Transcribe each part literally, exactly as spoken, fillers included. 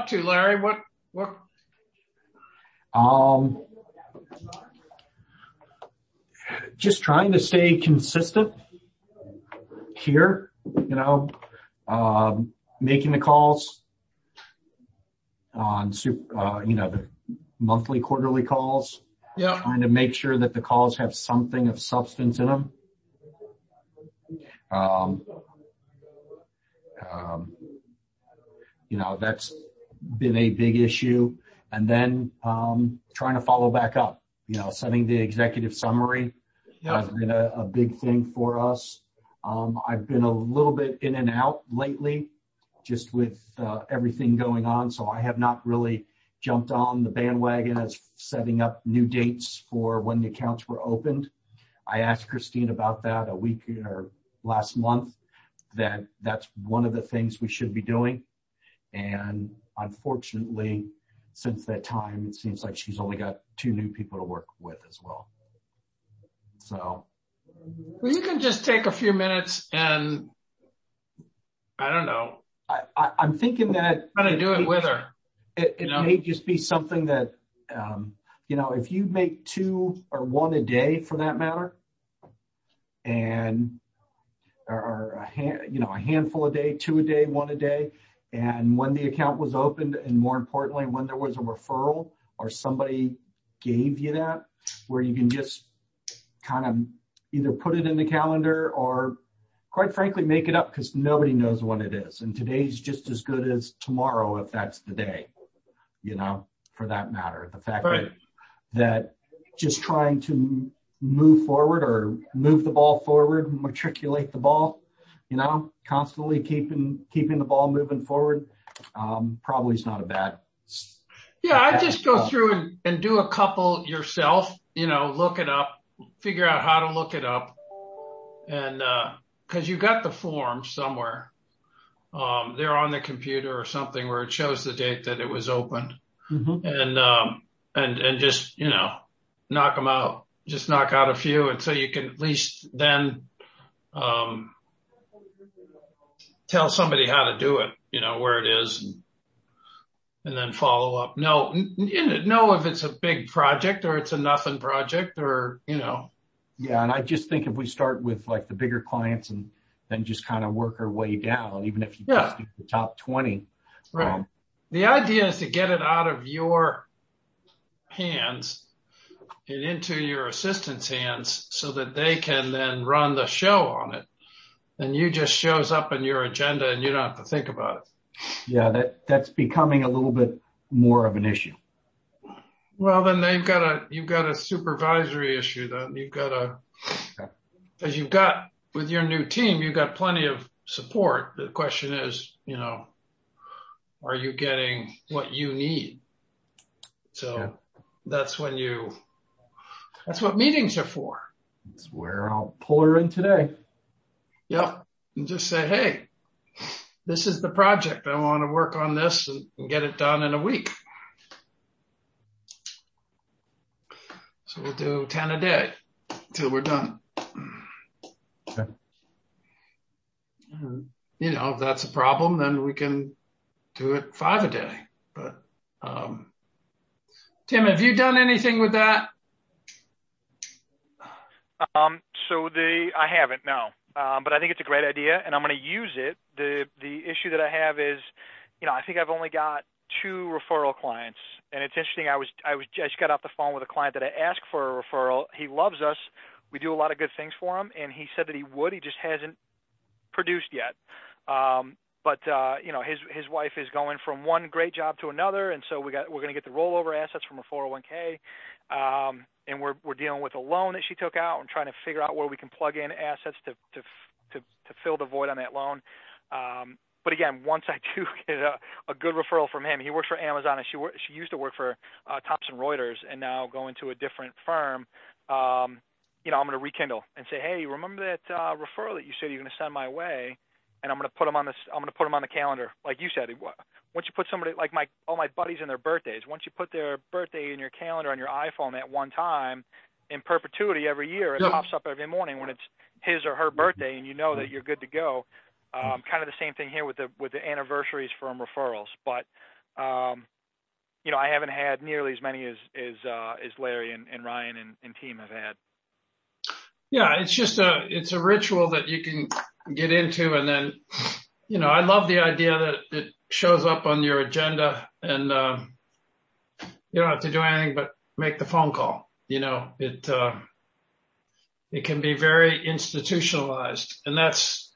up to, Larry? What, what? Um, just trying to stay consistent here, you know, um, making the calls on, uh, you know, the monthly, quarterly calls. Yeah. Trying to make sure that the calls have something of substance in them. Um, um, you know, that's been a big issue. And then um, trying to follow back up, you know, sending the executive summary yep. has been a, a big thing for us. Um, I've been a little bit in and out lately, just with uh, everything going on. So I have not really jumped on the bandwagon as setting up new dates for when the accounts were opened. I asked Christine about that a week or last month, that that's one of the things we should be doing. And unfortunately, since that time, it seems like she's only got two new people to work with as well. So. Well, you can just take a few minutes and, I don't know. I, I, I'm thinking that. Try to do it with her. It, it may just be something that, um, you know, if you make two or one a day for that matter, and or, or a hand, you know, a handful a day, two a day, one a day, and when the account was opened, and more importantly, when there was a referral or somebody gave you that, where you can just kind of either put it in the calendar or, quite frankly, make it up, because nobody knows when it is. And today's just as good as tomorrow if that's the day, you know, for that matter. The fact right. that, that just trying to move forward or move the ball forward, matriculate the ball, you know, constantly keeping keeping the ball moving forward, um, probably is not a bad. Yeah, I just go through and, and do a couple yourself, you know, look it up, figure out how to look it up. And, uh, cause you got the form somewhere. Um, they're on the computer or something where it shows the date that it was opened mm-hmm. and, um, and, and just, you know, knock them out, just knock out a few. And so you can at least then, um, tell somebody how to do it, you know, where it is. And, and then follow up. No, know if it's a big project or it's a nothing project or, you know. Yeah. And I just think if we start with like the bigger clients and then just kind of work our way down, even if you yeah. just do the top twenty. Right. Um, the idea is to get it out of your hands and into your assistant's hands so that they can then run the show on it. And you just shows up in your agenda and you don't have to think about it. Yeah, that, that's becoming a little bit more of an issue. Well, then they've got a, you've got a supervisory issue then. You've got a, okay. Cause you've got, with your new team, you've got plenty of support. The question is, you know, are you getting what you need? So yeah. that's when you, that's what meetings are for. That's where I'll pull her in today. Yep. And just say, hey, this is the project. I want to work on this and, and get it done in a week. So we'll do ten a day till we're done. Okay. And, you know, if that's a problem, then we can do it five a day. But, um, Tim, have you done anything with that? Um, so the, I haven't, no. Um, but I think it's a great idea, and I'm going to use it. The the issue that I have is, you know, I think I've only got two referral clients, and it's interesting. I was I was I just got off the phone with a client that I asked for a referral. He loves us. We do a lot of good things for him, and he said that he would. He just hasn't produced yet. Um, but uh, you know, his his wife is going from one great job to another, and so we got we're going to get the rollover assets from her four oh one k. Um, and we're we're dealing with a loan that she took out and trying to figure out where we can plug in assets to to to, to fill the void on that loan. Um, but again, once I do get a, a good referral from him, he works for Amazon, and she wor- she used to work for uh, Thomson Reuters, and now going to a different firm. Um, you know, I'm going to rekindle and say, hey, remember that uh, referral that you said you're going to send my way? And I'm going to put them on this. I'm going to put them on the calendar, like you said. Once you put somebody like my all my buddies and their birthdays, once you put their birthday in your calendar on your iPhone at one time, in perpetuity every year, it yep. pops up every morning when it's his or her birthday, and you know that you're good to go. Um, kind of the same thing here with the with the anniversaries from referrals. But Um, you know, I haven't had nearly as many as as, uh, as Larry and, and Ryan and, and team have had. Yeah, it's just a it's a ritual that you can get into, and then, you know, I love the idea that it shows up on your agenda, and uh, you don't have to do anything but make the phone call. You know, it uh, it can be very institutionalized, and that's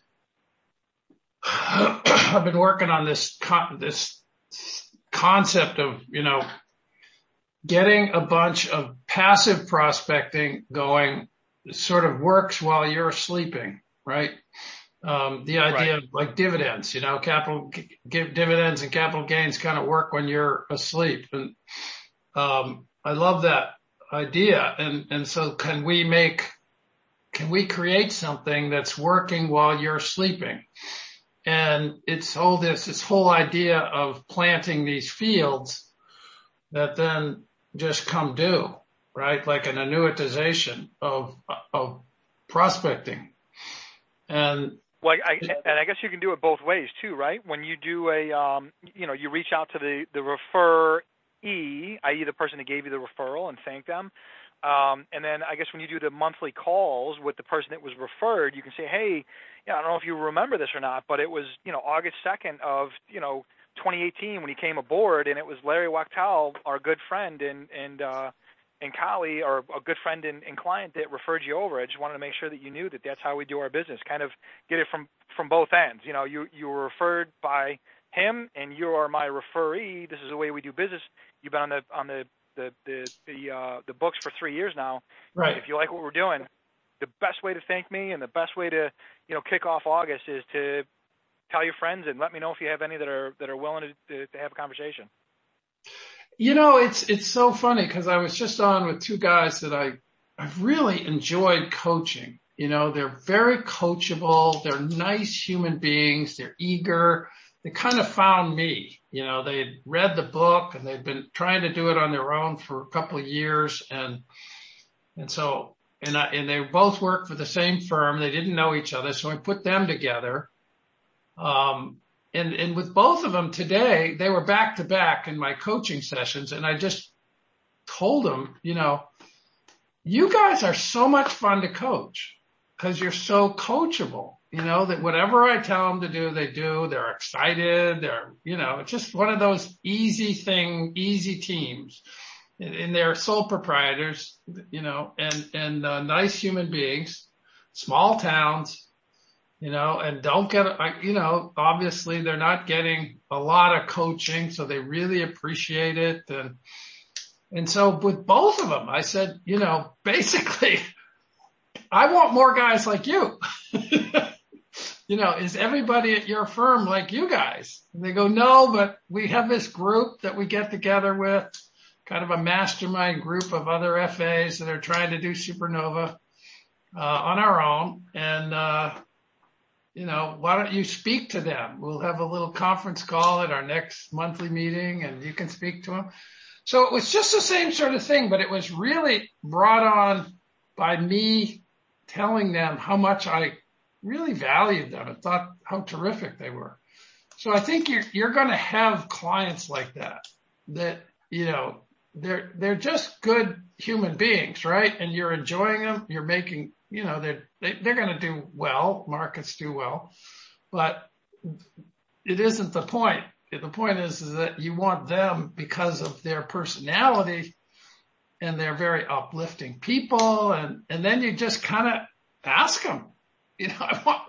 I've been working on this con- this concept of, you know, getting a bunch of passive prospecting going. Sort of works while you're sleeping, right? Um, the idea right. of like dividends, you know, capital give dividends and capital gains kind of work when you're asleep. And, um, I love that idea. And, and so can we make, can we create something that's working while you're sleeping? And it's all this, this whole idea of planting these fields that then just come due. Right? Like an annuitization of, of prospecting. And well, I, and I guess you can do it both ways too, right? When you do a, um, you know, you reach out to the, the referee, that is the person who gave you the referral, and thank them. Um, and then I guess when you do the monthly calls with the person that was referred, you can say, hey, you know, I don't know if you remember this or not, but it was, you know, August second of, you know, twenty eighteen when he came aboard, and it was Larry Wachtel, our good friend, and, and, uh, and colleague or a good friend and, and client that referred you over. I just wanted to make sure that you knew that that's how we do our business. Kind of get it from, from both ends. You know, you, you were referred by him and you are my referee. This is the way we do business. You've been on the, on the, the, the, the, uh, the books for three years now. Right. If you like what we're doing, the best way to thank me and the best way to, you know, kick off August is to tell your friends and let me know if you have any that are, that are willing to, to, to have a conversation. You know, it's, it's so funny because I was just on with two guys that I, I've really enjoyed coaching. You know, they're very coachable. They're nice human beings. They're eager. They kind of found me. You know, they'd read the book and they'd been trying to do it on their own for a couple of years. And, and so, and I, and they both worked for the same firm. They didn't know each other. So I put them together. Um, And, and with both of them today, they were back to back in my coaching sessions. And I just told them, you know, you guys are so much fun to coach because you're so coachable, you know, that whatever I tell them to do, they do. They're excited. They're, you know, it's just one of those easy thing, easy teams. And, and they're sole proprietors, you know, and, and uh, nice human beings, small towns. You know, and don't get, you know, obviously they're not getting a lot of coaching, so they really appreciate it. And, and so with both of them, I said, you know, basically, I want more guys like you. You know, is everybody at your firm like you guys? And they go, no, but we have this group that we get together with, kind of a mastermind group of other F As that are trying to do Supernova, uh, on our own. And, uh, you know, why don't you speak to them? We'll have a little conference call at our next monthly meeting and you can speak to them. So it was just the same sort of thing, but it was really brought on by me telling them how much I really valued them and thought how terrific they were. So I think you're, you're going to have clients like that, that, you know, they're, they're just good human beings, right? And you're enjoying them. You're making, you know, they're, they, they're going to do well. Markets do well, but it isn't the point. The point is, is that you want them because of their personality and they're very uplifting people. And, and then you just kind of ask them, you know, I want,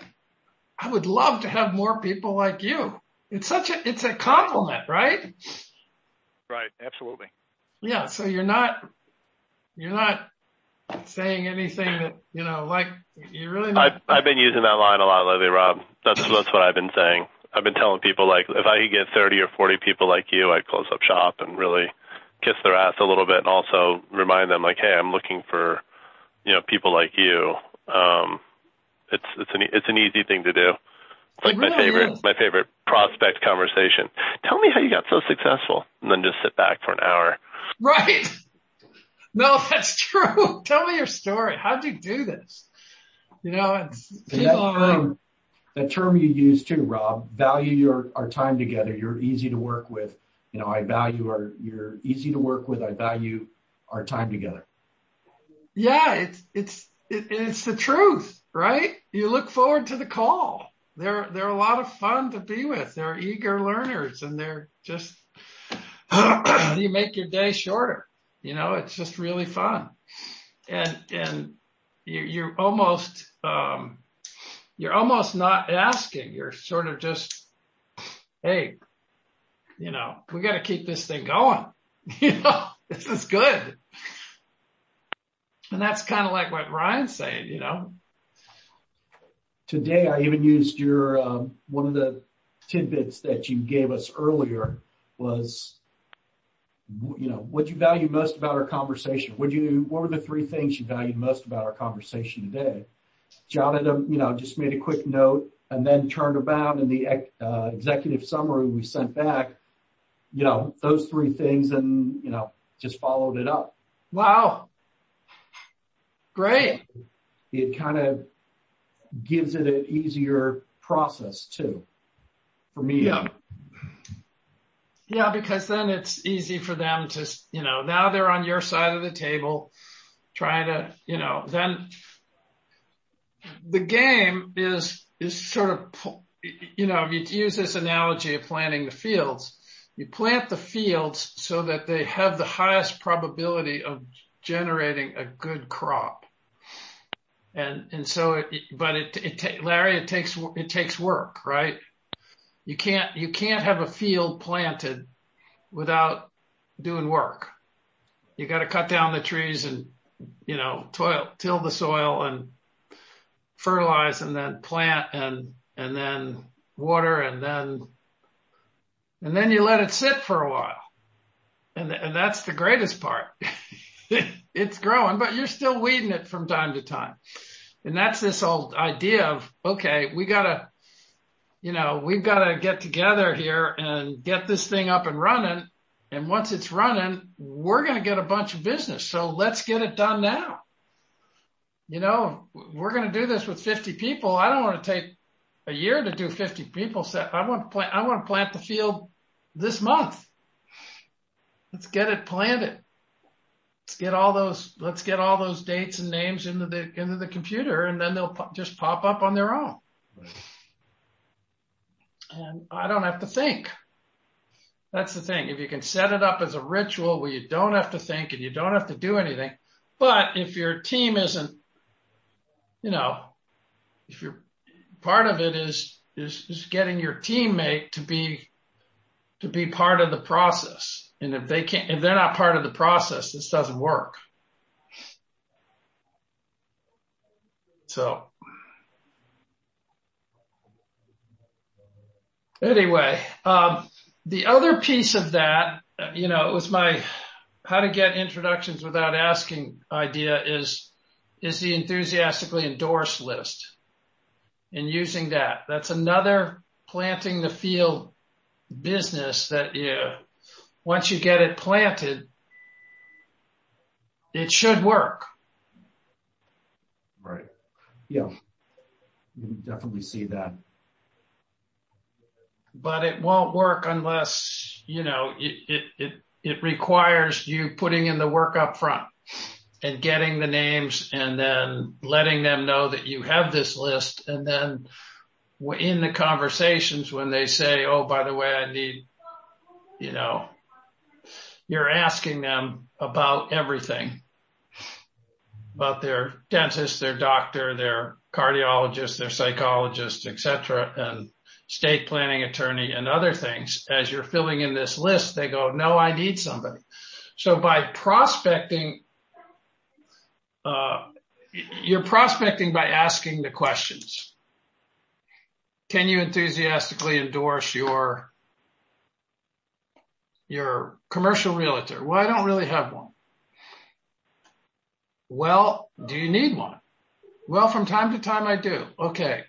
I would love to have more people like you. It's such a, it's a compliment, right? Right. Absolutely. Yeah. So you're not, you're not saying anything that, you know, like you really not. I've, I've been using that line a lot lately, Rob. That's, that's what I've been saying. I've been telling people, like, if I could get thirty or forty people like you, I'd close up shop and really kiss their ass a little bit and also remind them, like, hey, I'm looking for, you know, people like you. Um, it's, it's an, it's an easy thing to do. It's like It really my favorite, is. my favorite prospect conversation. Tell me how you got so successful, and then just sit back for an hour. Right. No, that's true. Tell me your story. How'd you do this? You know, it's In people that are like, firm, that term you use too, Rob, value your, our time together. You're easy to work with. You know, I value our, you're easy to work with. I value our time together. Yeah, it's, it's, it, it's the truth, right? You look forward to the call. They're, they're a lot of fun to be with. They're eager learners and they're just, you make your day shorter. You know, it's just really fun. And, and you, you're almost, um, you're almost not asking. You're sort of just, hey, you know, we got to keep this thing going. You know, this is good. And that's kind of like what Ryan's saying, you know. Today, I even used your, um, one of the tidbits that you gave us earlier was, you know, what you value most about our conversation. What you, what were the three things you valued most about our conversation today? Jotted them, you know, just made a quick note and then turned around in the uh, executive summary we sent back, you know, those three things and, you know, just followed it up. Wow. Great. It kind of gives it an easier process too, for me. Yeah. Yeah, because then it's easy for them to, you know, now they're on your side of the table trying to, you know, then the game is, is sort of, you know, if you use this analogy of planting the fields, you plant the fields so that they have the highest probability of generating a good crop. And, and so it, but it, it, ta- Larry, it takes, it takes work, right? You can't, you can't have a field planted without doing work. You got to cut down the trees and, you know, toil, till the soil and fertilize and then plant and, and then water and then, and then you let it sit for a while. And, and that's the greatest part. It's growing, but you're still weeding it from time to time. And that's this old idea of, okay, we gotta, you know, we've got to get together here and get this thing up and running. And once it's running, we're going to get a bunch of business. So let's get it done now. You know, we're going to do this with fifty people. I don't want to take a year to do fifty people. So I want to plant, I want to plant the field this month. Let's get it planted. Let's get all those, let's get all those dates and names into the, into the computer, and then they'll po- just pop up on their own. Right. And I don't have to think. That's the thing. If you can set it up as a ritual where you don't have to think and you don't have to do anything, but if your team isn't, you know, if you're, part of it is, is, is getting your teammate to be, to be part of the process. And if they can't, if they're not part of the process, this doesn't work. So anyway, um, the other piece of that, you know, it was my how to get introductions without asking idea is, is the enthusiastically endorsed list and using that. That's another planting the field business that you, once you get it planted, it should work. Right. Yeah. You can definitely see that. But it won't work unless, you know, it, it, it, it requires you putting in the work up front and getting the names and then letting them know that you have this list. And then in the conversations when they say, oh, by the way, I need, you know, you're asking them about everything, about their dentist, their doctor, their cardiologist, their psychologist, et cetera, and estate planning attorney and other things. As you're filling in this list, they go, no, I need somebody. So by prospecting, uh, you're prospecting by asking the questions. Can you enthusiastically endorse your your commercial realtor? Well, I don't really have one. Well, do you need one? Well, from time to time I do. Okay.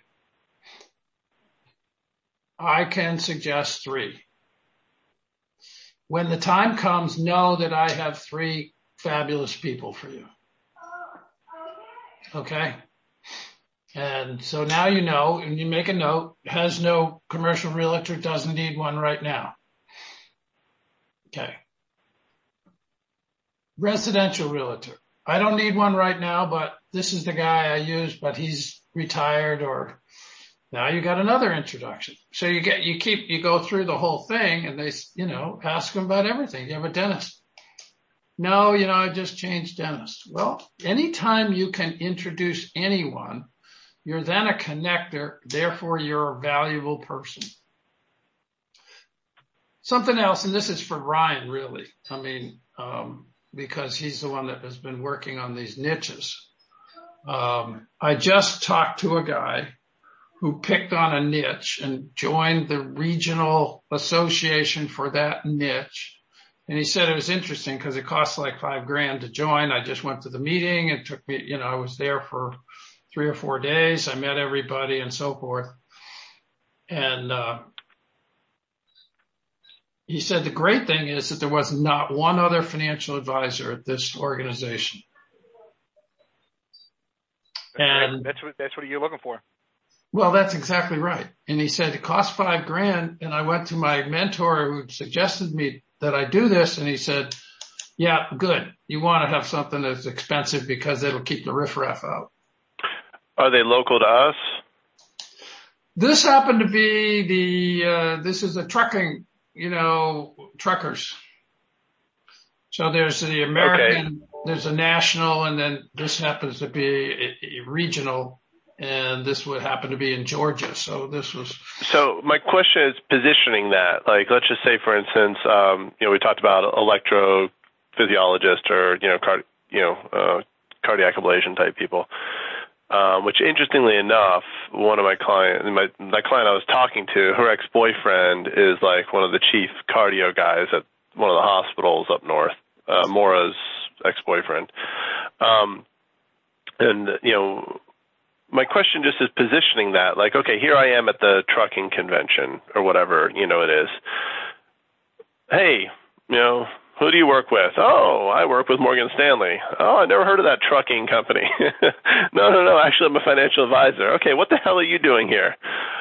I can suggest three. When the time comes, know that I have three fabulous people for you. Okay. And so now you know, and you make a note, has no commercial realtor, doesn't need one right now. Okay. Residential realtor. I don't need one right now, but this is the guy I use, but he's retired, or now you got another introduction. So you get, you keep, you go through the whole thing, and they, you know, ask them about everything. You have a dentist? No, you know, I just changed dentist. Well, anytime you can introduce anyone, you're then a connector. Therefore, you're a valuable person. Something else, and this is for Ryan, really. I mean, um, because he's the one that has been working on these niches. Um, I just talked to a guy who picked on a niche and joined the regional association for that niche. And he said it was interesting because it costs like five grand to join. I just went to the meeting. It took me, you know, I was there for three or four days. I met everybody and so forth. And, uh, he said the great thing is that there was not one other financial advisor at this organization. And that's what, that's what you're looking for. Well, that's exactly right. And he said it cost five grand. And I went to my mentor who suggested me that I do this. And he said, yeah, good. You want to have something that's expensive because it'll keep the riffraff out. Are they local to us? This happened to be the, uh, this is a trucking, you know, truckers. So there's the American, okay. There's a national, and then this happens to be a, a regional, and this would happen to be in Georgia. So this was. So my question is positioning that. Like, let's just say, for instance, um, you know, we talked about electrophysiologist or, you know, card, you know, uh, cardiac ablation type people. Um, which interestingly enough, one of my clients, my, my client I was talking to, her ex-boyfriend is like one of the chief cardio guys at one of the hospitals up north, uh, Maura's ex-boyfriend. Um, and, you know, my question just is positioning that, like, okay, here I am at the trucking convention or whatever, you know, it is. Hey, you know, who do you work with? Oh, I work with Morgan Stanley. Oh, I never heard of that trucking company. no, no, no. Actually, I'm a financial advisor. Okay, what the hell are you doing here?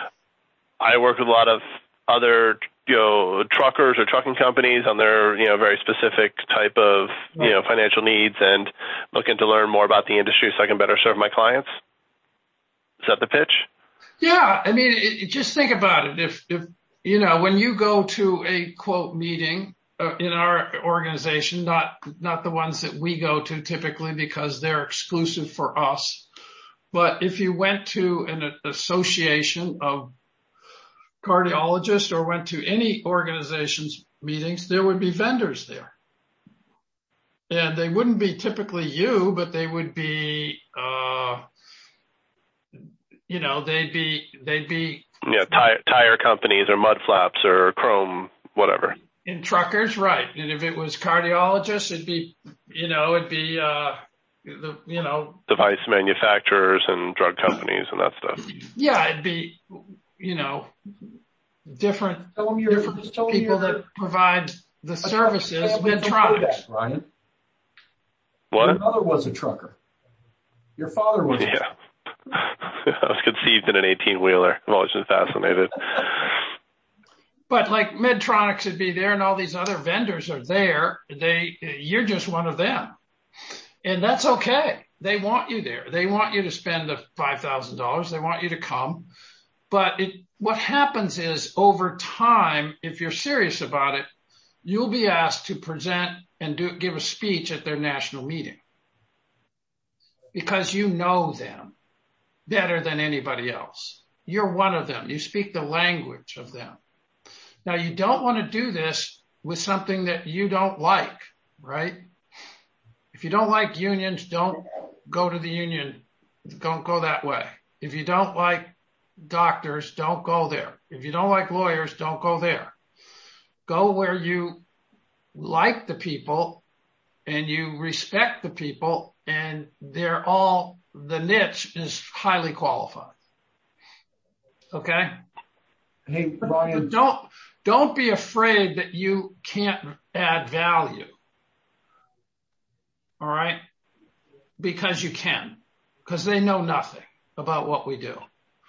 I work with a lot of other, you know, truckers or trucking companies on their, you know, very specific type of, you know, financial needs, and looking to learn more about the industry so I can better serve my clients. Is that the pitch? Yeah, I mean, it, it, just think about it. If, if you know, when you go to a quote meeting. Uh, in our organization, not, not the ones that we go to typically because they're exclusive for us. But if you went to an association of cardiologists or went to any organization's meetings, there would be vendors there. And they wouldn't be typically you, but they would be, uh, you know, they'd be, they'd be. Yeah, tire, tire companies or mud flaps or chrome, whatever. In truckers, right. And if it was cardiologists, it'd be, you know, it'd be, uh, the, you know. Device manufacturers and drug companies and that stuff. Yeah, it'd be, you know, different, different people that provide the services, Medtronic. Ryan. What? Your mother was a trucker. Your father was. Yeah. I was conceived in an eighteen-wheeler. I've always been fascinated. But like Medtronics would be there and all these other vendors are there. They, you're just one of them. And that's okay. They want you there. They want you to spend the five thousand dollars. They want you to come. But it, what happens is over time, if you're serious about it, you'll be asked to present and do, give a speech at their national meeting because you know them better than anybody else. You're one of them. You speak the language of them. Now, you don't want to do this with something that you don't like, right? If you don't like unions, don't go to the union. Don't go that way. If you don't like doctors, don't go there. If you don't like lawyers, don't go there. Go where you like the people and you respect the people, and they're all, the niche is highly qualified. Okay? Hey, Ryan. But don't, don't be afraid that you can't add value. All right? Because you can. Because they know nothing. about what we do.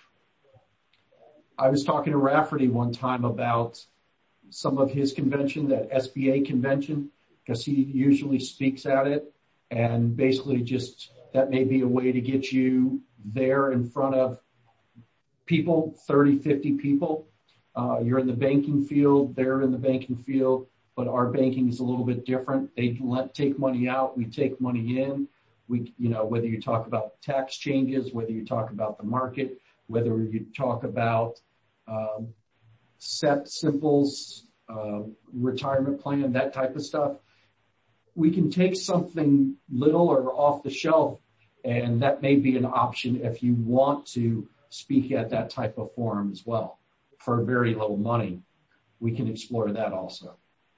I was talking to Rafferty one time about some of his convention, that S B A convention, because he usually speaks at it, and basically just that may be a way to get you there in front of people, thirty, fifty people. Uh, you're in the banking field, they're in the banking field, but our banking is a little bit different. They let, take money out, we take money in. We, you know, whether you talk about tax changes, whether you talk about the market, whether you talk about um, set simples, uh, retirement plan, that type of stuff. We can take something little or off the shelf, and that may be an option if you want to speak at that type of forum as well. For very little money, we can explore that also.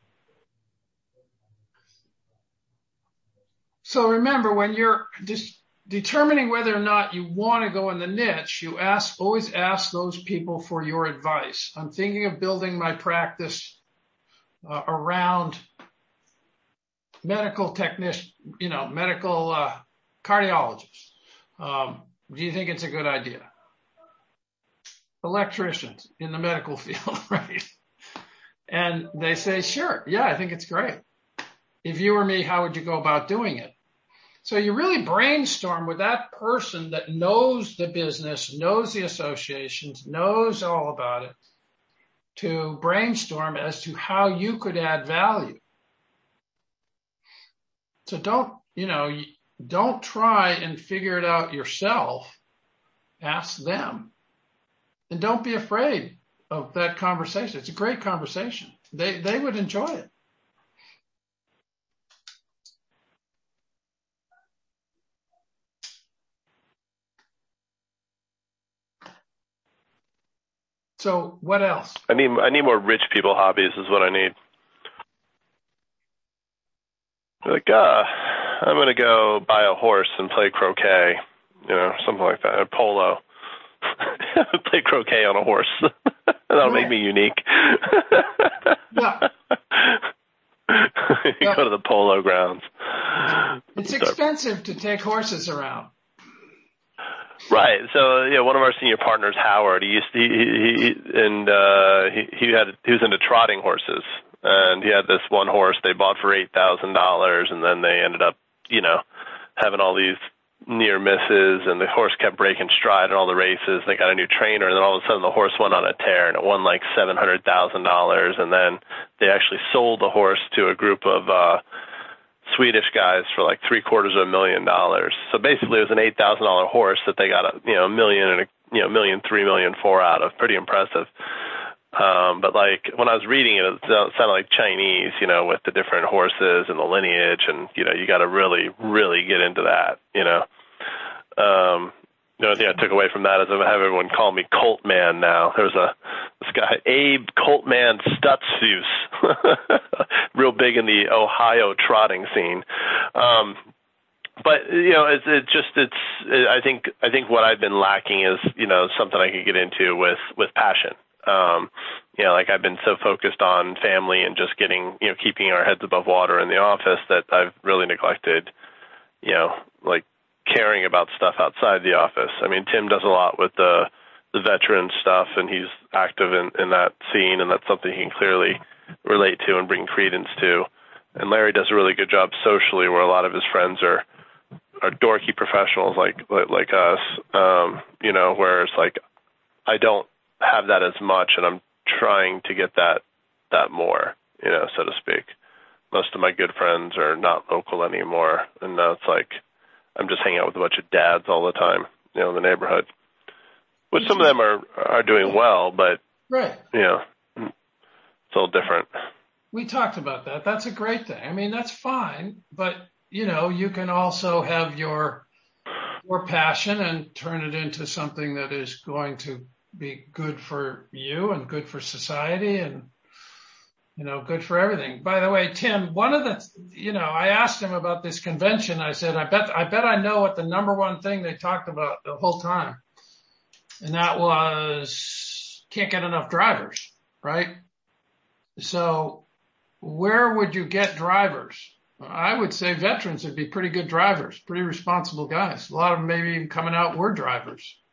So remember, when you're just determining whether or not you want to go in the niche, you ask, always ask those people for your advice. I'm thinking of building my practice uh, around medical technician, you know, medical uh, cardiologists. Um, do you think it's a good idea? Electricians in the medical field, right? And they say, sure, yeah, I think it's great. If you were me, how would you go about doing it? So you really brainstorm with that person that knows the business, knows the associations, knows all about it, to brainstorm as to how you could add value. So don't, you know, don't try and figure it out yourself. Ask them. And don't be afraid of that conversation. It's a great conversation. They they would enjoy it. So what else? I need I need more rich people hobbies is what I need. Like, uh, I'm going to go buy a horse and play croquet, you know, something like that, or polo. Play croquet on a horse. That'll right. make me unique. Yeah. You yeah. go to the polo grounds. It's so expensive to take horses around. Right. So, yeah, one of our senior partners, Howard, he used to, he, he, he and uh, he, he had he was into trotting horses, and he had this one horse they bought for eight thousand dollars, and then they ended up, you know, having all these near misses, and the horse kept breaking stride in all the races. They got a new trainer, and then all of a sudden the horse went on a tear, and it won like seven hundred thousand dollars, and then they actually sold the horse to a group of uh Swedish guys for like three quarters of a million dollars. So basically it was an eight thousand dollars horse that they got a, you know, a million and a, you know, million, three million, four out of. Pretty impressive. Um, but like when I was reading it, it sounded like Chinese, you know, with the different horses and the lineage, and, you know, you got to really, really get into that, you know. Um, the only thing I took away from that is I have everyone call me Colt Man now. There's a, this guy, Abe Colt Man Stutzius, real big in the Ohio trotting scene. Um, but, you know, it's, it's just, it's, it, I think, I think what I've been lacking is, you know, something I could get into with, with passion. Um, you know, like I've been so focused on family and just getting, you know, keeping our heads above water in the office that I've really neglected, you know, like caring about stuff outside the office. I mean, Tim does a lot with the, the veteran stuff, and he's active in, in that scene, and that's something he can clearly relate to and bring credence to. And Larry does a really good job socially, where a lot of his friends are, are dorky professionals like, like, like us, um, you know, where it's like, I don't have that as much, and I'm trying to get that that more, you know, so to speak. Most of my good friends are not local anymore, and now it's like I'm just hanging out with a bunch of dads all the time, you know, in the neighborhood. Which some of them are are doing well, but right, you know, it's a little different. We talked about that. That's a great thing. I mean, that's fine, but you know, you can also have your your passion and turn it into something that is going to be good for you and good for society and, you know, good for everything. By the way, Tim, one of the, you know, I asked him about this convention. I said, I bet, I bet I know what the number one thing they talked about the whole time. And that was can't get enough drivers, right? So where would you get drivers? I would say veterans would be pretty good drivers, pretty responsible guys. A lot of them maybe even coming out were drivers.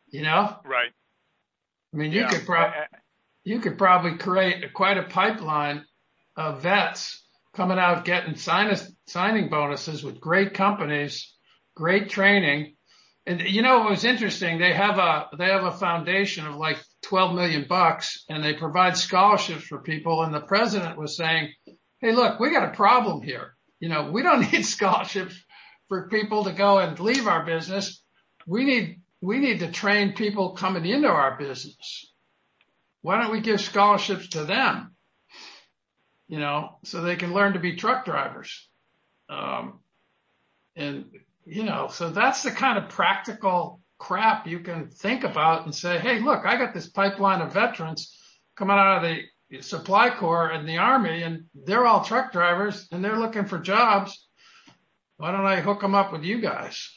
you know? Right. I mean, yeah. you could pro- you could probably create quite a pipeline of vets coming out getting sinus, signing bonuses with great companies, great training. And you know what was interesting? They have a they have a foundation of like twelve million bucks, and they provide scholarships for people. And the president was saying, "Hey, look, we got a problem here. You know, we don't need scholarships for people to go and leave our business. We need we need to train people coming into our business. Why don't we give scholarships to them? You know, so they can learn to be truck drivers." Um, and you know, so that's the kind of practical crap you can think about and say, hey, look, I got this pipeline of veterans coming out of the Supply Corps and the Army, and they're all truck drivers and they're looking for jobs. Why don't I hook them up with you guys?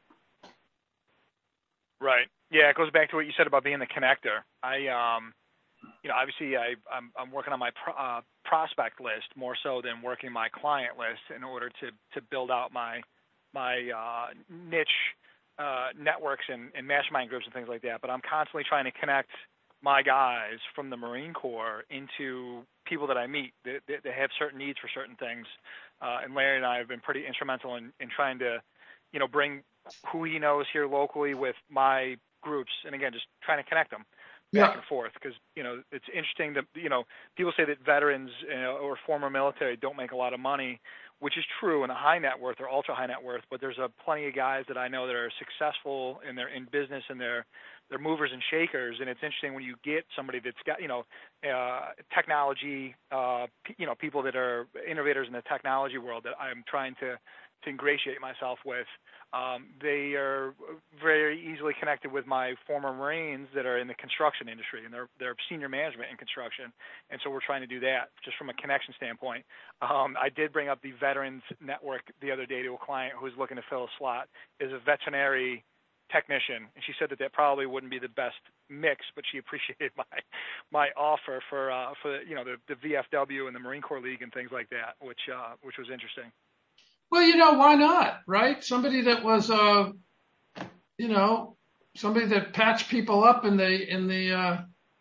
Right. Yeah, it goes back to what you said about being the connector. I, um, you know, obviously I, I'm, I'm working on my pro, uh, prospect list more so than working my client list in order to, to build out my my uh, niche uh, networks and, and mastermind groups and things like that. But I'm constantly trying to connect my guys from the Marine Corps into people that I meet that, that, that have certain needs for certain things. Uh, and Larry and I have been pretty instrumental in, in trying to, you know, bring who he knows here locally with my groups. And again, just trying to connect them back yeah. and forth. Because, you know, it's interesting that, you know, people say that veterans you know, or former military don't make a lot of money, which is true in a high net worth or ultra high net worth, but there's a plenty of guys that I know that are successful in their in business and they're they're movers and shakers. And it's interesting when you get somebody that's got you know uh, technology, uh, p- you know people that are innovators in the technology world that I'm trying to to ingratiate myself with. Um, they are very easily connected with my former Marines that are in the construction industry, and they're they're senior management in construction, and so we're trying to do that just from a connection standpoint. Um, I did bring up the Veterans Network the other day to a client who was looking to fill a slot as a veterinary technician, and she said that that probably wouldn't be the best mix, but she appreciated my my offer for uh, for you know the, the V F W and the Marine Corps League and things like that, which uh, which was interesting. Well, you know, why not, right? Somebody that was, uh, you know, somebody that patched people up in the, in the, uh,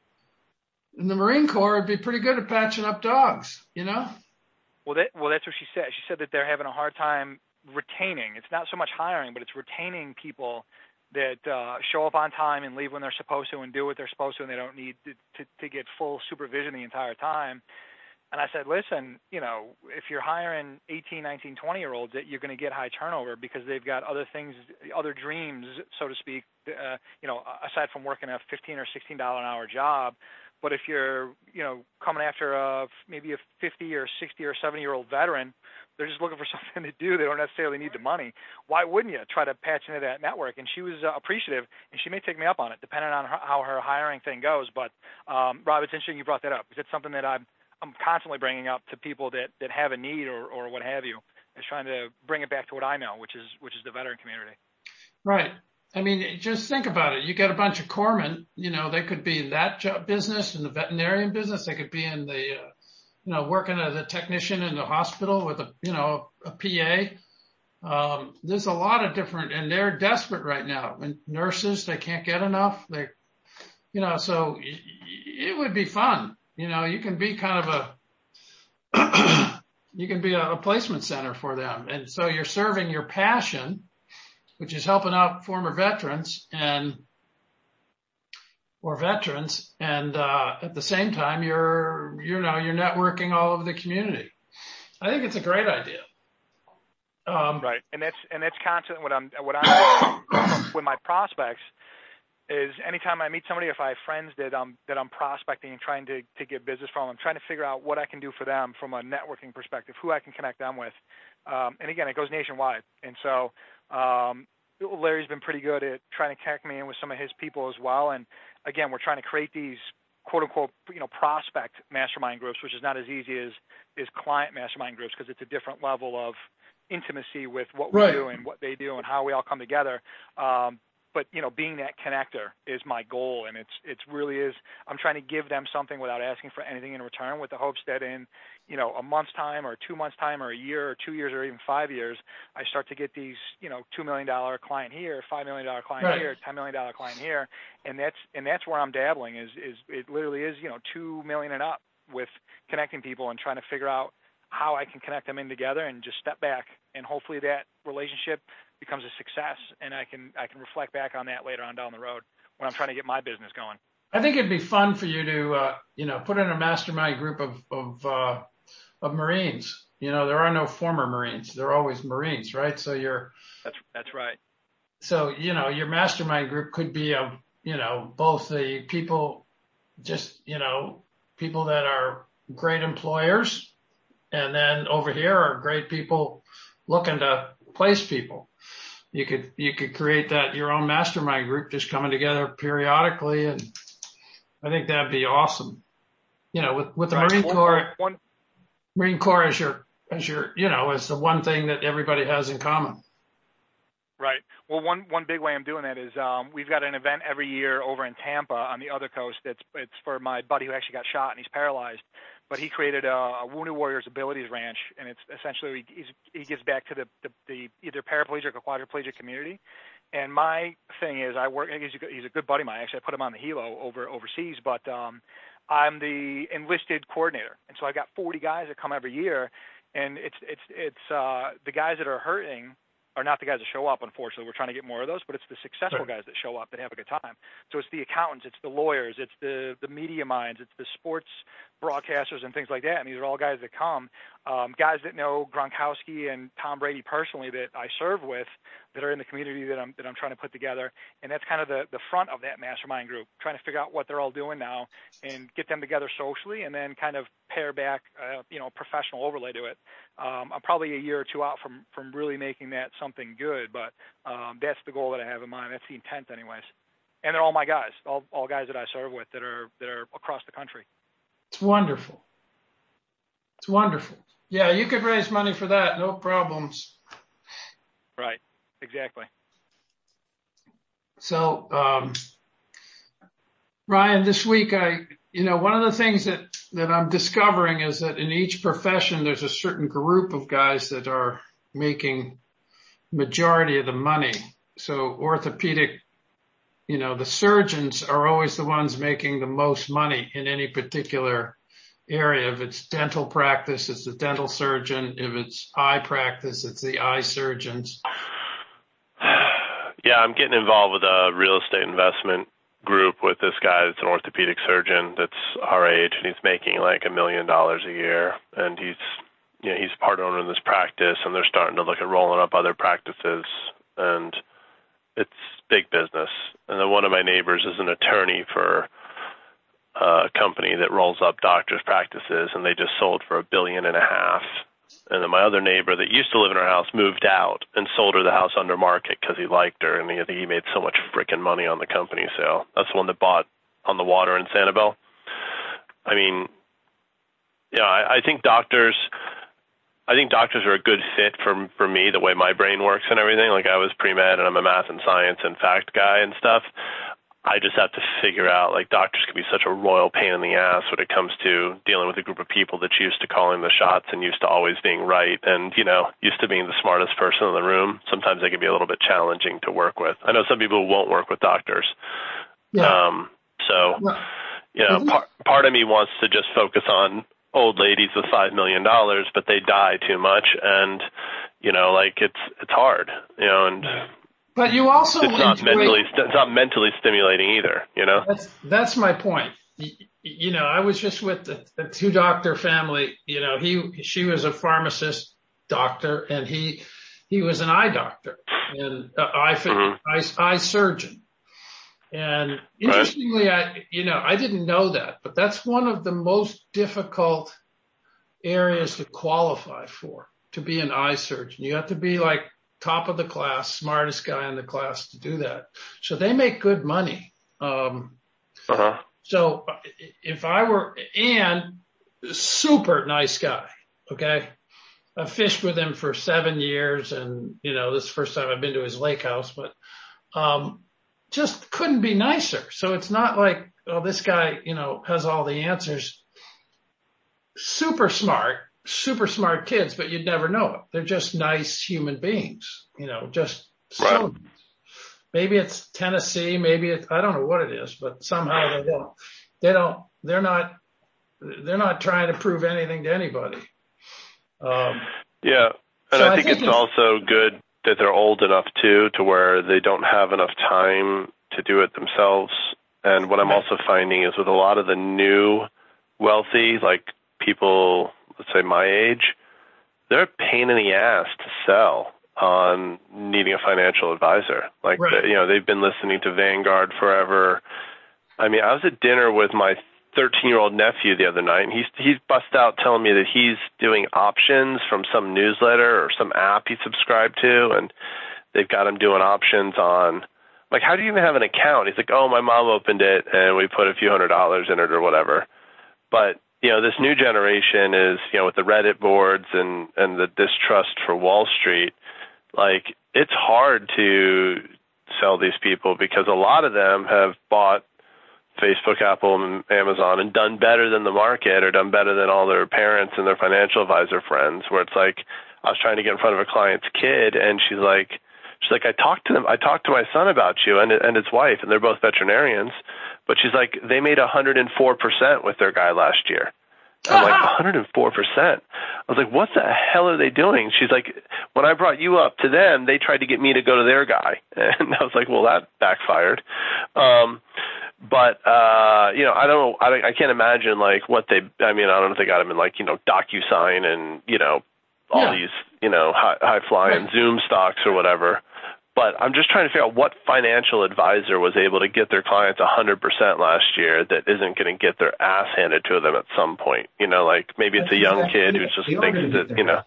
in the Marine Corps would be pretty good at patching up dogs, you know? Well, that, well, that's what she said. She said that they're having a hard time retaining. It's not so much hiring, but it's retaining people that, uh, show up on time and leave when they're supposed to and do what they're supposed to, and they don't need to, to, to get full supervision the entire time. And I said, listen, you know, if you're hiring eighteen, nineteen, twenty-year-olds, that you're going to get high turnover because they've got other things, other dreams, so to speak, uh, you know, aside from working a fifteen or sixteen dollars an hour job. But if you're, you know, coming after a, maybe a fifty or sixty or seventy-year-old veteran, they're just looking for something to do. They don't necessarily need the money. Why wouldn't you try to patch into that network? And she was uh, appreciative, and she may take me up on it, depending on her, how her hiring thing goes. But, um, Rob, it's interesting you brought that up because it's something that I'm, I'm constantly bringing up to people that, that have a need or, or what have you, is trying to bring it back to what I know, which is which is the veteran community. Right. I mean, just think about it. You get a bunch of corpsmen, you know, they could be in that job business, in the veterinarian business. They could be in the, uh, you know, working as a technician in the hospital with a, you know, a P A. Um, there's a lot of different, and they're desperate right now. And nurses, they can't get enough. They, you know, so it would be fun. You know, you can be kind of a, you can be a, a placement center for them. And so you're serving your passion, which is helping out former veterans and, or veterans. And, uh, at the same time, you're, you know, you're networking all over the community. I think it's a great idea. Um, right. And that's, and that's constantly what I'm, what I'm doing with my prospects. Is anytime I meet somebody, if I have friends that I'm that I'm prospecting and trying to, to get business from, I'm trying to figure out what I can do for them from a networking perspective, who I can connect them with. Um, and again, it goes nationwide. And so um, Larry's been pretty good at trying to connect me in with some of his people as well. And again, we're trying to create these quote unquote, you know, prospect mastermind groups, which is not as easy as is client mastermind groups because it's a different level of intimacy with what we right. do and what they do and how we all come together. Um, but, you know, being that connector is my goal. And it's, it's really is, I'm trying to give them something without asking for anything in return, with the hopes that in, you know, a month's time or two months time or a year or two years or even five years, I start to get these, you know, two million dollars client here, five million dollars client right. here, ten million dollars client here. And that's, and that's where I'm dabbling is, is it literally is, you know, two million and up with connecting people and trying to figure out how I can connect them in together and just step back. And hopefully that relationship becomes a success, and I can I can reflect back on that later on down the road when I'm trying to get my business going. I think it'd be fun for you to, uh, you know, put in a mastermind group of of uh, of Marines. You know, there are no former Marines; they're always Marines, right? So you're that's that's right. So you know, your mastermind group could be of you know both the people, just you know, people that are great employers, and then over here are great people looking to place people. You could, you could create that, your own mastermind group, just coming together periodically. And I think that'd be awesome. You know, with, with the right. Marine one, Corps, one, Marine Corps as your, as your, you know, as the one thing that everybody has in common. Right. Well, one, one big way I'm doing that is, um, we've got an event every year over in Tampa on the other coast. It's, it's for my buddy who actually got shot and he's paralyzed. But he created a, a Wounded Warriors Abilities Ranch, and it's essentially he's, he gives back to the, the, the either paraplegic or quadriplegic community. And my thing is, I work. He's a, he's a good buddy of mine. Actually, I put him on the helo over overseas, but um, I'm the enlisted coordinator, and so I got forty guys that come every year, and it's it's it's uh, the guys that are hurting are not the guys that show up, unfortunately. We're trying to get more of those, but it's the successful right. guys that show up that have a good time. So it's the accountants, it's the lawyers, it's the, the media minds, it's the sports broadcasters and things like that. And these are all guys that come, um, guys that know Gronkowski and Tom Brady personally that I serve with, that are in the community that I'm, that I'm trying to put together. And that's kind of the, the front of that mastermind group, trying to figure out what they're all doing now and get them together socially, and then kind of pair back, uh, you know, professional overlay to it. Um, I'm probably a year or two out from, from really making that something good, but um, that's the goal that I have in mind. That's the intent anyways. And they're all my guys, all, all guys that I serve with that are, that are across the country. It's wonderful. It's wonderful. Yeah, you could raise money for that. No problems. Right. Exactly. So, um, Ryan, this week I, you know, one of the things that, that I'm discovering is that in each profession, there's a certain group of guys that are making majority of the money. So orthopedic, you know, the surgeons are always the ones making the most money in any particular area. If it's dental practice, it's the dental surgeon. If it's eye practice, it's the eye surgeons. Yeah, I'm getting involved with a real estate investment group with this guy that's an orthopedic surgeon that's our age, and he's making like a million dollars a year. And he's, you know, he's part owner in this practice, and they're starting to look at rolling up other practices, and it's big business. And then one of my neighbors is an attorney for a company that rolls up doctors' practices, and they just sold for a billion and a half. And then my other neighbor that used to live in her house moved out and sold her the house under market because he liked her, and he, I think he made so much freaking money on the company sale. That's the one that bought on the water in Sanibel. I mean, yeah, I, I think doctors, I think doctors are a good fit for for me, the way my brain works and everything. Like I was pre-med, and I'm a math and science and fact guy and stuff. I just have to figure out, like, doctors can be such a royal pain in the ass when it comes to dealing with a group of people that's used to calling the shots and used to always being right and, you know, used to being the smartest person in the room. Sometimes they can be a little bit challenging to work with. I know some people who won't work with doctors. Yeah. Um, so, you know, part, part of me wants to just focus on old ladies with five million dollars, but they die too much. And, you know, like, it's, it's hard, you know, and But you also it's not enjoy, mentally it's not mentally stimulating either, you know. That's that's my point. You, you know, I was just with the, the two doctor family. You know, he she was a pharmacist doctor, and he he was an eye doctor and uh, eye, mm-hmm. eye eye surgeon. And interestingly, right. I you know I didn't know that, but that's one of the most difficult areas to qualify for, to be an eye surgeon. You have to be like top of the class, smartest guy in the class to do that. So they make good money. Um, uh-huh. So if I were, and super nice guy, okay? I fished with him for seven years and, you know, this is the first time I've been to his lake house, but, um, just couldn't be nicer. So it's not like, oh, this guy, you know, has all the answers. Super smart, super smart kids, but you'd never know it. They're just nice human beings, you know, just right. so maybe it's Tennessee, maybe it's, I don't know what it is, but somehow they don't, they don't, they're not, they're not trying to prove anything to anybody. Um, yeah. And so I, think I think it's also good that they're old enough too, to where they don't have enough time to do it themselves. And what I'm also finding is with a lot of the new wealthy, like people, let's say my age, they're a pain in the ass to sell on needing a financial advisor. Like, right. the, you know, they've been listening to Vanguard forever. I mean, I was at dinner with my thirteen-year-old nephew the other night, and he's he's bust out telling me that he's doing options from some newsletter or some app he subscribed to, and they've got him doing options on, like, how do you even have an account? He's like, oh, my mom opened it, and we put a few hundred dollars in it or whatever. But, you know, this new generation is, you know, with the Reddit boards and, and the distrust for Wall Street, like, it's hard to sell these people because a lot of them have bought Facebook, Apple, and Amazon and done better than the market or done better than all their parents and their financial advisor friends, where it's like, I was trying to get in front of a client's kid, and she's like, she's like, I talked to them, I talked to my son about you and, and his wife, and they're both veterinarians, but she's like, they made one hundred four percent with their guy last year. I'm like, one hundred four percent. I was like, what the hell are they doing? She's like, when I brought you up to them, they tried to get me to go to their guy. And I was like, well, that backfired. Um, But, uh, you know, I don't know, I, I can't imagine, like, what they, I mean, I don't know if they got them in, like, you know, DocuSign and, you know, all yeah. these, you know, high, high flying right. Zoom stocks or whatever. But I'm just trying to figure out what financial advisor was able to get their clients one hundred percent last year that isn't going to get their ass handed to them at some point. You know, like, maybe it's a young kid who just thinks that, you know.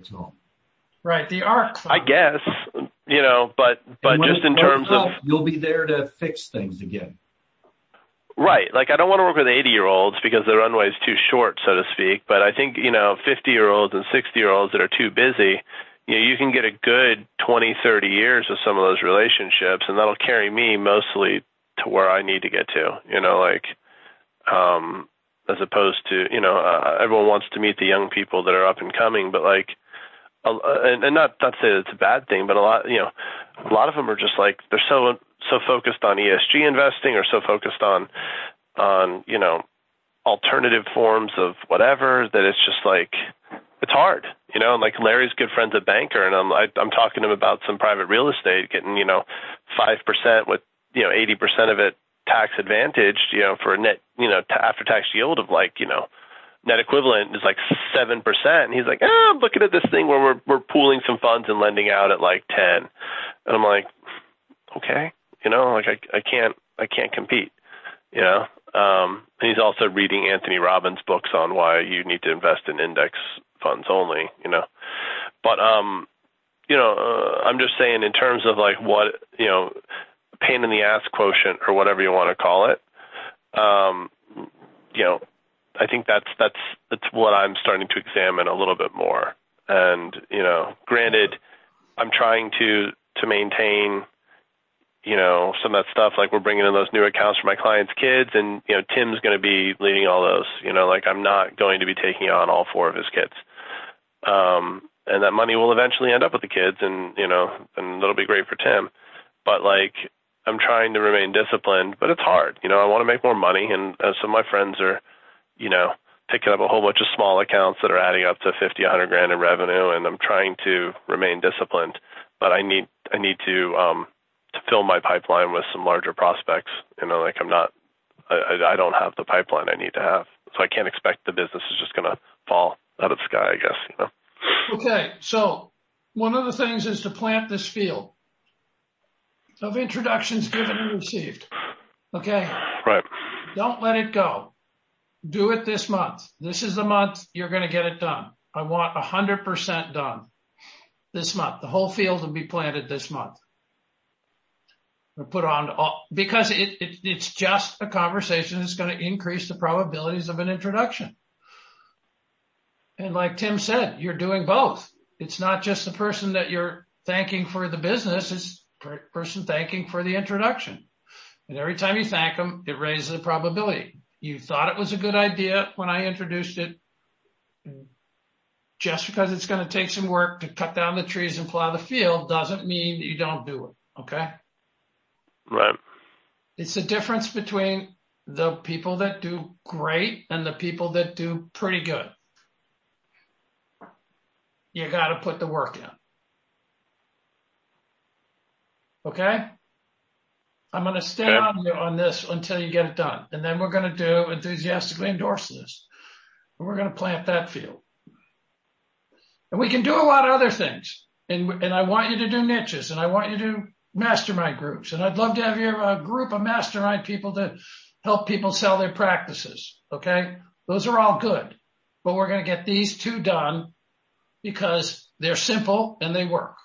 Right, the ARC fund. I guess, you know, but, but just in terms of. You'll be there to fix things again. Right. Like, I don't want to work with eighty-year-olds because the runway is too short, so to speak. But I think, you know, fifty-year-olds and sixty-year-olds that are too busy, you know, you can get a good twenty, thirty years of some of those relationships, and that'll carry me mostly to where I need to get to, you know, like, um, as opposed to, you know, uh, everyone wants to meet the young people that are up and coming, but like, uh, and, and not, not to say that it's a bad thing, but a lot, you know, a lot of them are just like, they're so, so focused on E S G investing or so focused on, on, you know, alternative forms of whatever that it's just like, it's hard, you know, and like Larry's good friend's a banker, and I'm, I, I'm talking to him about some private real estate, getting, you know, five percent with, you know, eighty percent of it tax advantaged, you know, for a net, you know, t- after tax yield of like, you know, net equivalent is like seven percent. And he's like, ah, I'm looking at this thing where we're, we're pooling some funds and lending out at like ten. And I'm like, okay, you know, like I, I can't, I can't compete, you know? Um, and he's also reading Anthony Robbins' books on why you need to invest in index funds only, you know? But, um, you know, uh, I'm just saying in terms of like what, you know, pain in the ass quotient or whatever you want to call it, um, you know, I think that's, that's, that's what I'm starting to examine a little bit more. And, you know, granted, I'm trying to, to maintain, you know, some of that stuff, like we're bringing in those new accounts for my clients' kids, and, you know, Tim's going to be leading all those, you know, like I'm not going to be taking on all four of his kids. Um, and that money will eventually end up with the kids, and, you know, and that'll be great for Tim. But like, I'm trying to remain disciplined, but it's hard. You know, I want to make more money, and uh, some of my friends are, you know, picking up a whole bunch of small accounts that are adding up to fifty, a hundred grand in revenue, and I'm trying to remain disciplined, but I need, I need to, um, to fill my pipeline with some larger prospects. You know, like I'm not, I, I don't have the pipeline I need to have. So I can't expect the business is just going to fall out of the sky, I guess, you know. Okay. So one of the things is to plant this field of introductions given and received. Okay. Right. Don't let it go. Do it this month. This is the month you're going to get it done. I want a hundred percent done this month. The whole field will be planted this month. Or put on all, because it, it, it's just a conversation that's going to increase the probabilities of an introduction. And like Tim said, you're doing both. It's not just the person that you're thanking for the business. It's the person thanking for the introduction. And every time you thank them, it raises the probability. You thought it was a good idea when I introduced it. Just because it's going to take some work to cut down the trees and plow the field doesn't mean that you don't do it. Okay? Right. It's the difference between the people that do great and the people that do pretty good. You got to put the work in. Okay? I'm going to stay okay. on you on this until you get it done. And then we're going to do enthusiastically endorse this. And we're going to plant that field. And we can do a lot of other things. And, and I want you to do niches, and I want you to do mastermind groups. And I'd love to have your a group of mastermind people to help people sell their practices. Okay? Those are all good. But we're going to get these two done because they're simple and they work.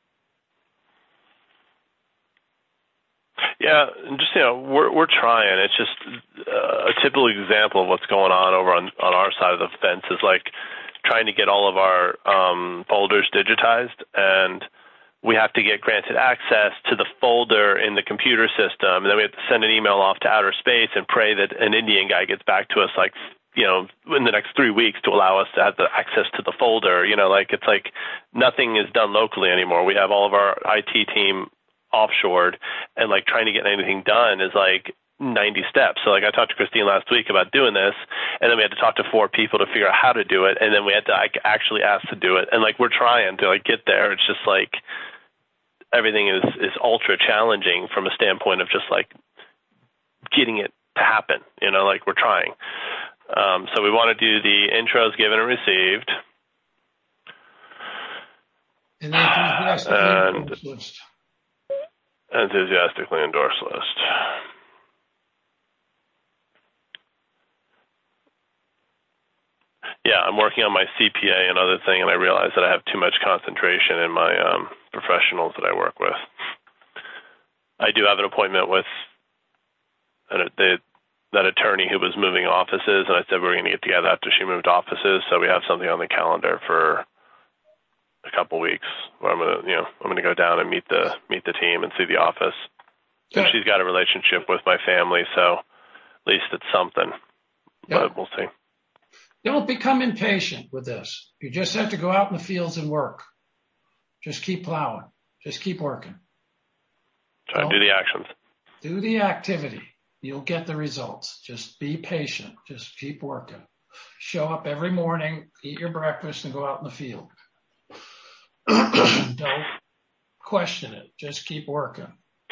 Yeah, just, you know, we're we're trying. It's just uh, a typical example of what's going on over on, on our side of the fence is like trying to get all of our um, folders digitized, and we have to get granted access to the folder in the computer system, and then we have to send an email off to outer space and pray that an Indian guy gets back to us like, you know, in the next three weeks to allow us to have the access to the folder. You know, like it's like nothing is done locally anymore. We have all of our I T team offshored, and like trying to get anything done is like ninety steps. So like I talked to Christine last week about doing this, and then we had to talk to four people to figure out how to do it, and then we had to like actually ask to do it. And like we're trying to like get there. It's just like everything is is ultra challenging from a standpoint of just like getting it to happen. You know, like we're trying. Um, so we want to do the intros given and received. And enthusiastically endorsed list. Enthusiastically endorsed list. Yeah, I'm working on my C P A and other thing, and I realize that I have too much concentration in my um, professionals that I work with. I do have an appointment with an, the, that attorney who was moving offices, and I said we were going to get together after she moved offices, so we have something on the calendar for a couple weeks where I'm gonna, you know, I'm gonna go down and meet the meet the team and see the office. And she's got a relationship with my family, so at least it's something. Yep. But we'll see. Don't become impatient with this. You just have to go out in the fields and work. Just keep plowing. Just keep working. Try to do the actions. Do the activity. You'll get the results. Just be patient. Just keep working. Show up every morning, eat your breakfast, and go out in the field. Don't question it. Just keep working.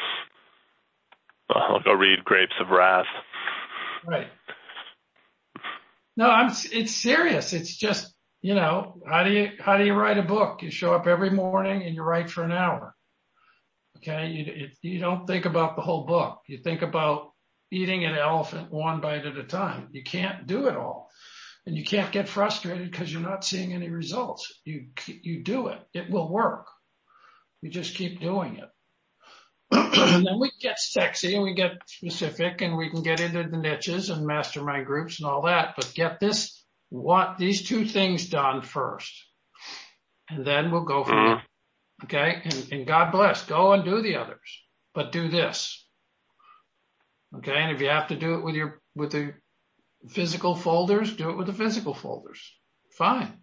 I'll go read Grapes of Wrath. Right. No, I'm, it's serious. It's just, you know, how do you, how do you write a book? You show up every morning and you write for an hour. Okay. You, you don't think about the whole book. You think about eating an elephant one bite at a time. You can't do it all. And you can't get frustrated because you're not seeing any results. You, you do it. It will work. You just keep doing it. And then we get sexy and we get specific and we can get into the niches and mastermind groups and all that, but get this, what, these two things done first. And then we'll go from there. Okay. And, and God bless, go and do the others, but do this. Okay. And if you have to do it with your, with the physical folders, do it with the physical folders. Fine.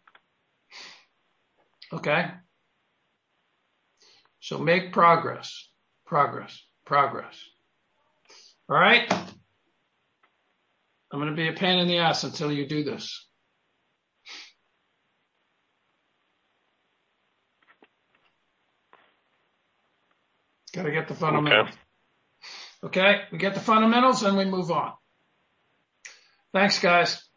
Okay. So make progress. Progress, progress. All right. I'm going to be a pain in the ass until you do this. Got to get the fundamentals. Okay. Okay. We get the fundamentals and we move on. Thanks, guys.